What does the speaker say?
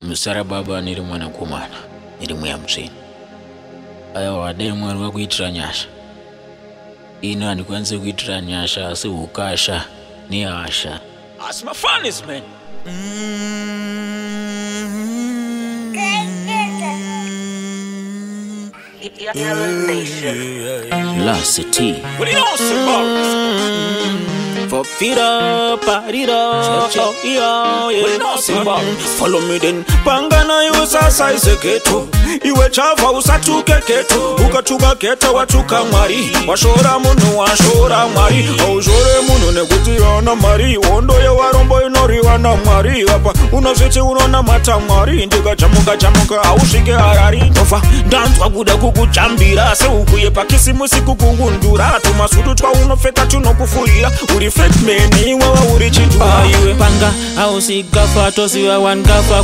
Musara baba niri mwana kumana, niri muya mtsini. Aya wadai mwari wakuitira nyasha. Ino andikwanise kuitira nyasha, asi ukasha, ni asha. That's my funniest, man. Lasity. What do you know, Simba? For feet up, party up, follow me then. Pangana yusa size keto. Iwe chava usatuke keto. Ukatuka keto watuka mari. Washora munu washora mari. Aujore munu neguti wana mari. Wondo ya warombo inori wana mari. Wapa unaziti unona mata mari. Ndiga chamuka aushike harari. Tofa dance waguda kukuchambira. Se ukuye pakisi musiku kungundura. Tumasudu twa unofeka tunokufulia. Uri fake meni wawa uri chitu. Panga au si gafa tosi wa wan gafa